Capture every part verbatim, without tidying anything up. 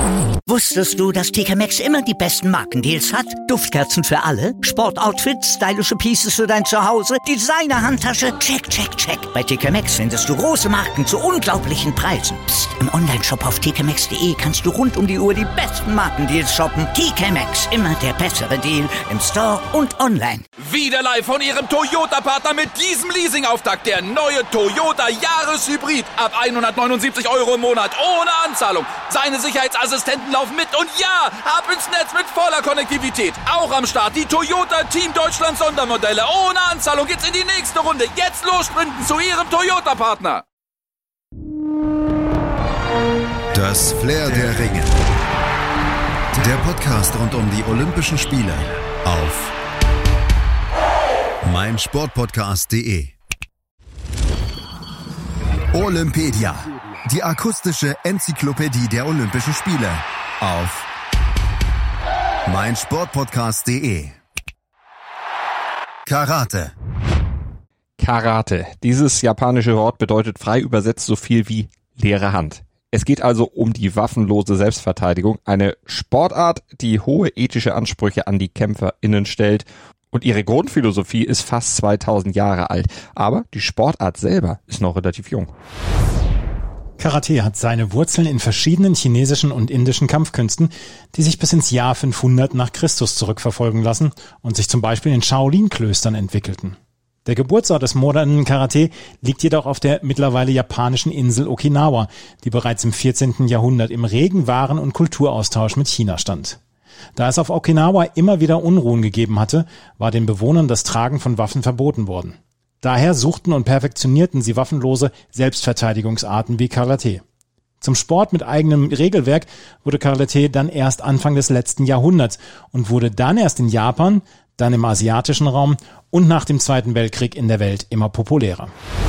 Wusstest du, dass T K Maxx immer die besten Markendeals hat? Duftkerzen für alle, Sportoutfits, stylische Pieces für dein Zuhause, Designer-Handtasche, check, check, check. Bei T K Maxx findest du große Marken zu unglaublichen Preisen. Psst. Im Onlineshop auf t k maxx punkt d e kannst du rund um die Uhr die besten Markendeals shoppen. T K Maxx, immer der bessere Deal im Store und online. Wieder live von Ihrem Toyota-Partner mit diesem Leasing-Auftakt. Der neue Toyota Jahreshybrid. Ab hundertneunundsiebzig Euro im Monat. Ohne Anzahlung. Seine Sicherheitsassistenten laufen mit. Und ja, ab ins Netz mit voller Konnektivität. Auch am Start die Toyota Team Deutschland Sondermodelle. Ohne Anzahlung geht's in die nächste Runde. Jetzt los sprinten zu Ihrem Toyota-Partner. Das Flair der Ringe. Der Podcast rund um die Olympischen Spiele auf meinsportpodcast punkt de. Olympedia, die akustische Enzyklopädie der Olympischen Spiele auf meinsportpodcast punkt de. Karate. Karate. Dieses japanische Wort bedeutet frei übersetzt so viel wie leere Hand. Es geht also um die waffenlose Selbstverteidigung, eine Sportart, die hohe ethische Ansprüche an die KämpferInnen stellt. Und ihre Grundphilosophie ist fast zweitausend Jahre alt. Aber die Sportart selber ist noch relativ jung. Karate hat seine Wurzeln in verschiedenen chinesischen und indischen Kampfkünsten, die sich bis ins Jahr fünfhundert nach Christus zurückverfolgen lassen und sich zum Beispiel in Shaolin-Klöstern entwickelten. Der Geburtsort des modernen Karate liegt jedoch auf der mittlerweile japanischen Insel Okinawa, die bereits im vierzehnten Jahrhundert im regen Waren- und Kulturaustausch mit China stand. Da es auf Okinawa immer wieder Unruhen gegeben hatte, war den Bewohnern das Tragen von Waffen verboten worden. Daher suchten und perfektionierten sie waffenlose Selbstverteidigungsarten wie Karate. Zum Sport mit eigenem Regelwerk wurde Karate dann erst Anfang des letzten Jahrhunderts und wurde dann erst in Japan, dann im asiatischen Raum und nach dem Zweiten Weltkrieg in der Welt immer populärer.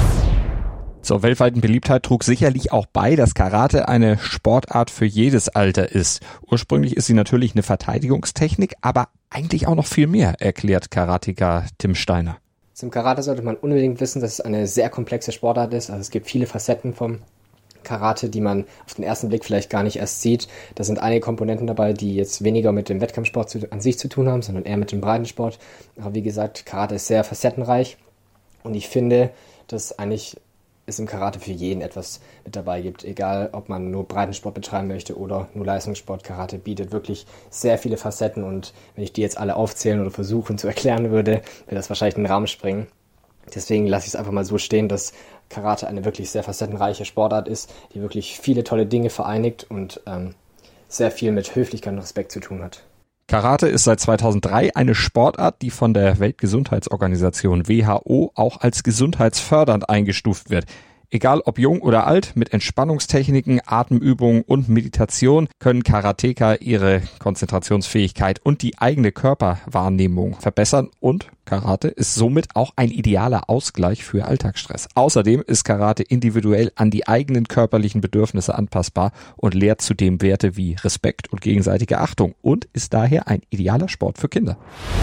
Zur weltweiten Beliebtheit trug sicherlich auch bei, dass Karate eine Sportart für jedes Alter ist. Ursprünglich ist sie natürlich eine Verteidigungstechnik, aber eigentlich auch noch viel mehr, erklärt Karateka Tim Steiner. Zum Karate sollte man unbedingt wissen, dass es eine sehr komplexe Sportart ist. Also es gibt viele Facetten vom Karate, die man auf den ersten Blick vielleicht gar nicht erst sieht. Da sind einige Komponenten dabei, die jetzt weniger mit dem Wettkampfsport zu, an sich zu tun haben, sondern eher mit dem Breitensport. Aber wie gesagt, Karate ist sehr facettenreich und ich finde, dass eigentlich es im Karate für jeden etwas mit dabei gibt. Egal, ob man nur Breitensport betreiben möchte oder nur Leistungssport. Karate bietet wirklich sehr viele Facetten und wenn ich die jetzt alle aufzählen oder versuchen zu erklären würde, würde das wahrscheinlich in den Rahmen springen. Deswegen lasse ich es einfach mal so stehen, dass Karate eine wirklich sehr facettenreiche Sportart ist, die wirklich viele tolle Dinge vereinigt und ähm, sehr viel mit Höflichkeit und Respekt zu tun hat. Karate ist seit zweitausenddrei eine Sportart, die von der Weltgesundheitsorganisation W H O auch als gesundheitsfördernd eingestuft wird. Egal ob jung oder alt, mit Entspannungstechniken, Atemübungen und Meditation können Karateka ihre Konzentrationsfähigkeit und die eigene Körperwahrnehmung verbessern und Karate ist somit auch ein idealer Ausgleich für Alltagsstress. Außerdem ist Karate individuell an die eigenen körperlichen Bedürfnisse anpassbar und lehrt zudem Werte wie Respekt und gegenseitige Achtung und ist daher ein idealer Sport für Kinder.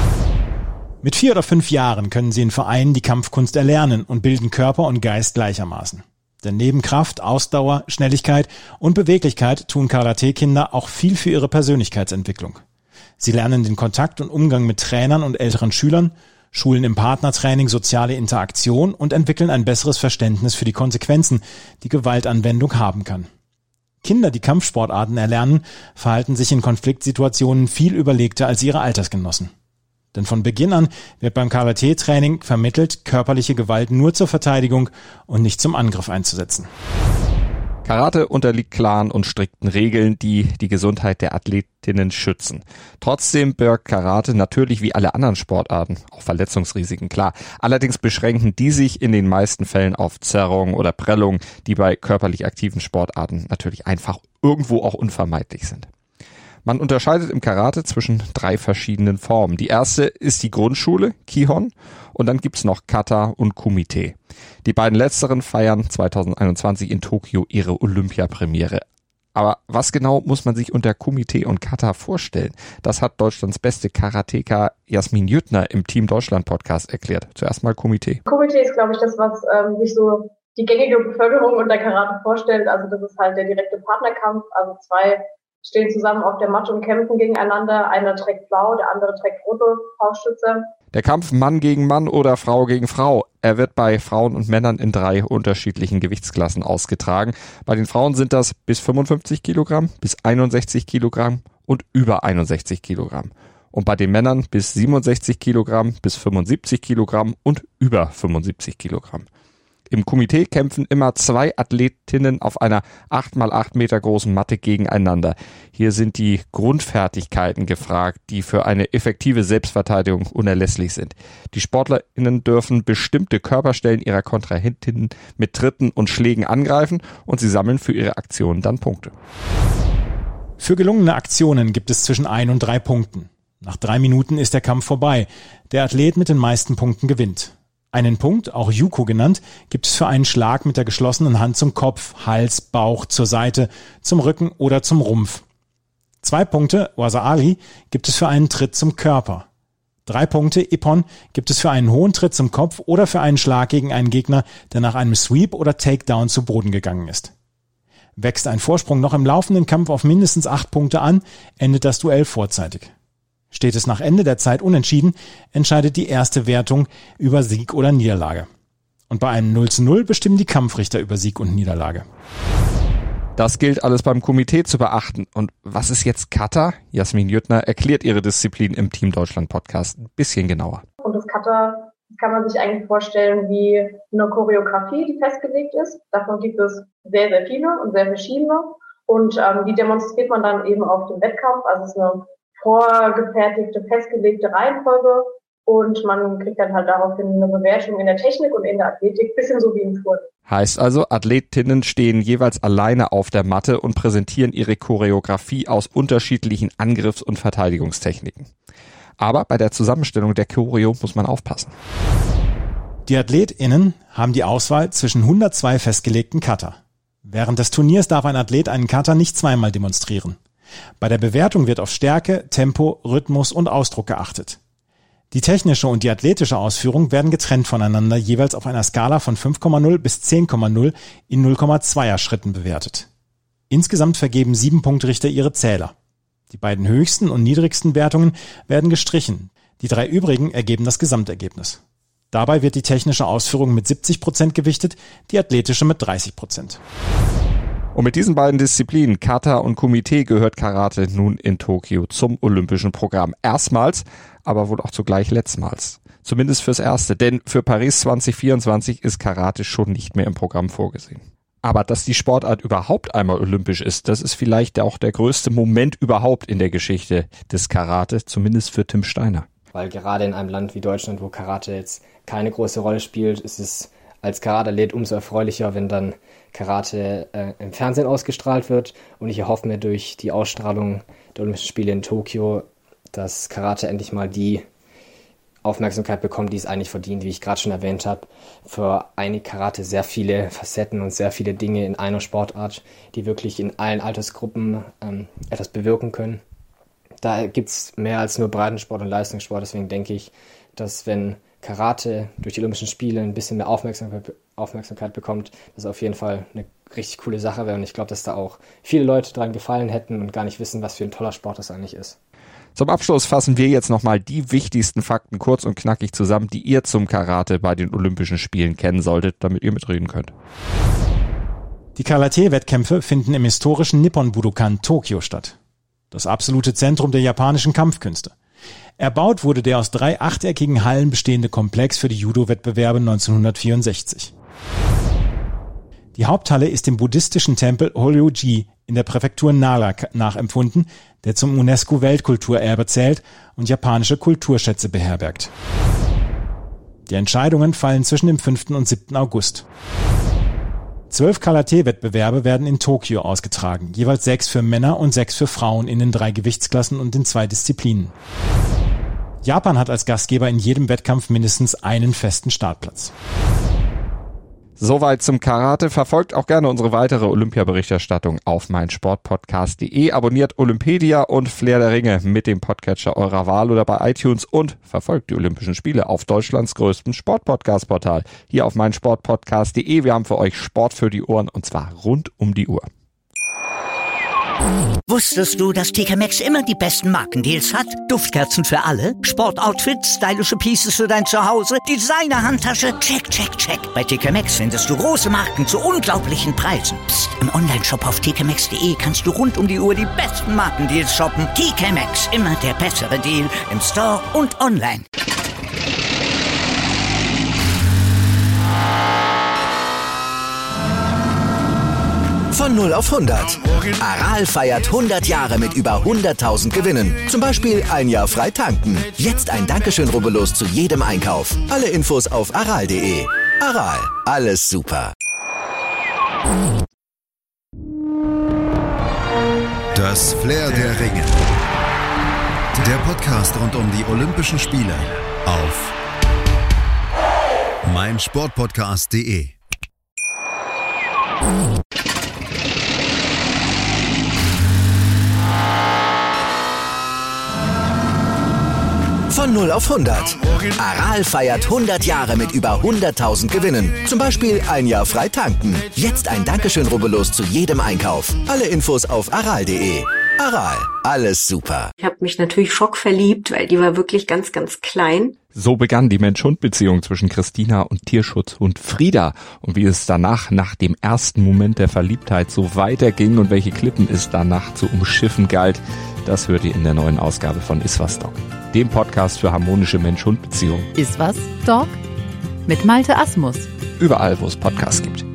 Mit vier oder fünf Jahren können sie in Vereinen die Kampfkunst erlernen und bilden Körper und Geist gleichermaßen. Denn neben Kraft, Ausdauer, Schnelligkeit und Beweglichkeit tun Karate-Kinder auch viel für ihre Persönlichkeitsentwicklung. Sie lernen den Kontakt und Umgang mit Trainern und älteren Schülern, schulen im Partnertraining soziale Interaktion und entwickeln ein besseres Verständnis für die Konsequenzen, die Gewaltanwendung haben kann. Kinder, die Kampfsportarten erlernen, verhalten sich in Konfliktsituationen viel überlegter als ihre Altersgenossen. Denn von Beginn an wird beim Karate-Training vermittelt, körperliche Gewalt nur zur Verteidigung und nicht zum Angriff einzusetzen. Karate unterliegt klaren und strikten Regeln, die die Gesundheit der Athletinnen schützen. Trotzdem birgt Karate natürlich wie alle anderen Sportarten auch Verletzungsrisiken, klar. Allerdings beschränken die sich in den meisten Fällen auf Zerrungen oder Prellungen, die bei körperlich aktiven Sportarten natürlich einfach irgendwo auch unvermeidlich sind. Man unterscheidet im Karate zwischen drei verschiedenen Formen. Die erste ist die Grundschule, Kihon, und dann gibt's noch Kata und Kumite. Die beiden letzteren feiern zweitausendeinundzwanzig in Tokio ihre Olympiapremiere. Aber was genau muss man sich unter Kumite und Kata vorstellen? Das hat Deutschlands beste Karateka Jasmin Jüttner im Team Deutschland Podcast erklärt. Zuerst mal Kumite. Kumite ist, glaube ich, das, was ähm, sich so die gängige Bevölkerung unter Karate vorstellt. Also das ist halt der direkte Partnerkampf, also zwei stehen zusammen auf der Matte und kämpfen gegeneinander. Einer trägt blau, der andere trägt rote Faustschütze. Der Kampf Mann gegen Mann oder Frau gegen Frau, er wird bei Frauen und Männern in drei unterschiedlichen Gewichtsklassen ausgetragen. Bei den Frauen sind das bis fünfundfünfzig Kilogramm, bis einundsechzig Kilogramm und über einundsechzig Kilogramm. Und bei den Männern bis siebenundsechzig Kilogramm, bis fünfundsiebzig Kilogramm und über fünfundsiebzig Kilogramm. Im Komitee kämpfen immer zwei Athletinnen auf einer acht mal acht Meter großen Matte gegeneinander. Hier sind die Grundfertigkeiten gefragt, die für eine effektive Selbstverteidigung unerlässlich sind. Die SportlerInnen dürfen bestimmte Körperstellen ihrer Kontrahentinnen mit Tritten und Schlägen angreifen und sie sammeln für ihre Aktionen dann Punkte. Für gelungene Aktionen gibt es zwischen ein und drei Punkten. Nach drei Minuten ist der Kampf vorbei. Der Athlet mit den meisten Punkten gewinnt. Einen Punkt, auch Juku genannt, gibt es für einen Schlag mit der geschlossenen Hand zum Kopf, Hals, Bauch, zur Seite, zum Rücken oder zum Rumpf. Zwei Punkte, Waza-Ali, gibt es für einen Tritt zum Körper. Drei Punkte, Ippon, gibt es für einen hohen Tritt zum Kopf oder für einen Schlag gegen einen Gegner, der nach einem Sweep oder Takedown zu Boden gegangen ist. Wächst ein Vorsprung noch im laufenden Kampf auf mindestens acht Punkte an, endet das Duell vorzeitig. Steht es nach Ende der Zeit unentschieden, entscheidet die erste Wertung über Sieg oder Niederlage. Und bei einem null zu null bestimmen die Kampfrichter über Sieg und Niederlage. Das gilt alles beim Komitee zu beachten. Und was ist jetzt Kata? Jasmin Jüttner erklärt ihre Disziplin im Team Deutschland Podcast ein bisschen genauer. Und das Kata kann man sich eigentlich vorstellen wie eine Choreografie, die festgelegt ist. Davon gibt es sehr, sehr viele und sehr verschiedene. Und ähm, die demonstriert man dann eben auf dem Wettkampf. Also es ist eine vorgefertigte, festgelegte Reihenfolge und man kriegt dann halt daraufhin eine Bewertung in der Technik und in der Athletik, bisschen so wie im Turnen. Heißt also, Athletinnen stehen jeweils alleine auf der Matte und präsentieren ihre Choreografie aus unterschiedlichen Angriffs- und Verteidigungstechniken. Aber bei der Zusammenstellung der Choreo muss man aufpassen. Die AthletInnen haben die Auswahl zwischen hundertzwei festgelegten Kata. Während des Turniers darf ein Athlet einen Kata nicht zweimal demonstrieren. Bei der Bewertung wird auf Stärke, Tempo, Rhythmus und Ausdruck geachtet. Die technische und die athletische Ausführung werden getrennt voneinander jeweils auf einer Skala von fünf Komma null bis zehn Komma null in null Komma zwei Schritten bewertet. Insgesamt vergeben sieben Punktrichter ihre Zähler. Die beiden höchsten und niedrigsten Wertungen werden gestrichen. Die drei übrigen ergeben das Gesamtergebnis. Dabei wird die technische Ausführung mit siebzig Prozent gewichtet, die athletische mit dreißig Prozent. Und mit diesen beiden Disziplinen, Kata und Komitee, gehört Karate nun in Tokio zum olympischen Programm. Erstmals, aber wohl auch zugleich letztmals. Zumindest fürs Erste, denn für Paris zwanzig vierundzwanzig ist Karate schon nicht mehr im Programm vorgesehen. Aber dass die Sportart überhaupt einmal olympisch ist, das ist vielleicht auch der größte Moment überhaupt in der Geschichte des Karate, zumindest für Tim Steiner. Weil gerade in einem Land wie Deutschland, wo Karate jetzt keine große Rolle spielt, ist es als Karate-Athlet umso erfreulicher, wenn dann Karate äh, im Fernsehen ausgestrahlt wird. Und ich erhoffe mir durch die Ausstrahlung der Olympischen Spiele in Tokio, dass Karate endlich mal die Aufmerksamkeit bekommt, die es eigentlich verdient, wie ich gerade schon erwähnt habe. Für einige Karate sehr viele Facetten und sehr viele Dinge in einer Sportart, die wirklich in allen Altersgruppen ähm, etwas bewirken können. Da gibt's mehr als nur Breitensport und Leistungssport. Deswegen denke ich, dass wenn Karate durch die Olympischen Spiele ein bisschen mehr Aufmerksamkeit, Aufmerksamkeit bekommt, das auf jeden Fall eine richtig coole Sache wäre. Und ich glaube, dass da auch viele Leute dran gefallen hätten und gar nicht wissen, was für ein toller Sport das eigentlich ist. Zum Abschluss fassen wir jetzt nochmal die wichtigsten Fakten kurz und knackig zusammen, die ihr zum Karate bei den Olympischen Spielen kennen solltet, damit ihr mitreden könnt. Die Karate-Wettkämpfe finden im historischen Nippon Budokan Tokio statt. Das absolute Zentrum der japanischen Kampfkünste. Erbaut wurde der aus drei achteckigen Hallen bestehende Komplex für die Judo-Wettbewerbe neunzehnhundertvierundsechzig. Die Haupthalle ist dem buddhistischen Tempel Horyuji in der Präfektur Nara nachempfunden, der zum UNESCO-Weltkulturerbe zählt und japanische Kulturschätze beherbergt. Die Entscheidungen fallen zwischen dem fünften und siebten August. Zwölf Karate-Wettbewerbe werden in Tokio ausgetragen, jeweils sechs für Männer und sechs für Frauen in den drei Gewichtsklassen und in zwei Disziplinen. Japan hat als Gastgeber in jedem Wettkampf mindestens einen festen Startplatz. Soweit zum Karate. Verfolgt auch gerne unsere weitere Olympia-Berichterstattung auf meinsportpodcast punkt de. Abonniert Olympedia und Flair der Ringe mit dem Podcatcher eurer Wahl oder bei iTunes und verfolgt die Olympischen Spiele auf Deutschlands größtem Sportpodcast-Portal. Hier auf meinsportpodcast punkt de. Wir haben für euch Sport für die Ohren und zwar rund um die Uhr. Wusstest du, dass T K Maxx immer die besten Markendeals hat? Duftkerzen für alle, Sportoutfits, stylische Pieces für dein Zuhause, Designer-Handtasche, check, check, check. Bei T K Maxx findest du große Marken zu unglaublichen Preisen. Psst. Im Onlineshop auf t k maxx punkt d e kannst du rund um die Uhr die besten Markendeals shoppen. T K Maxx, immer der bessere Deal im Store und online. Von null auf hundert. Aral feiert hundert Jahre mit über hunderttausend Gewinnen. Zum Beispiel ein Jahr frei tanken. Jetzt ein Dankeschön, rubbellos zu jedem Einkauf. Alle Infos auf aral punkt de. Aral, alles super. Das Flair der Ringe. Der Podcast rund um die Olympischen Spiele auf meinsportpodcast punkt de. Von null auf hundert. Aral feiert hundert Jahre mit über hunderttausend Gewinnen. Zum Beispiel ein Jahr frei tanken. Jetzt ein Dankeschön, rubbellos zu jedem Einkauf. Alle Infos auf aral punkt de. Aral, alles super. Ich habe mich natürlich schockverliebt, weil die war wirklich ganz, ganz klein. So begann die Mensch-Hund-Beziehung zwischen Christina und Tierschutzhund Frieda. Und wie es danach, nach dem ersten Moment der Verliebtheit, so weiterging und welche Klippen es danach zu umschiffen galt, das hört ihr in der neuen Ausgabe von Iswas Dog, dem Podcast für harmonische Mensch-Hund-Beziehungen. Iswas Dog mit Malte Asmus. Überall, wo es Podcasts gibt.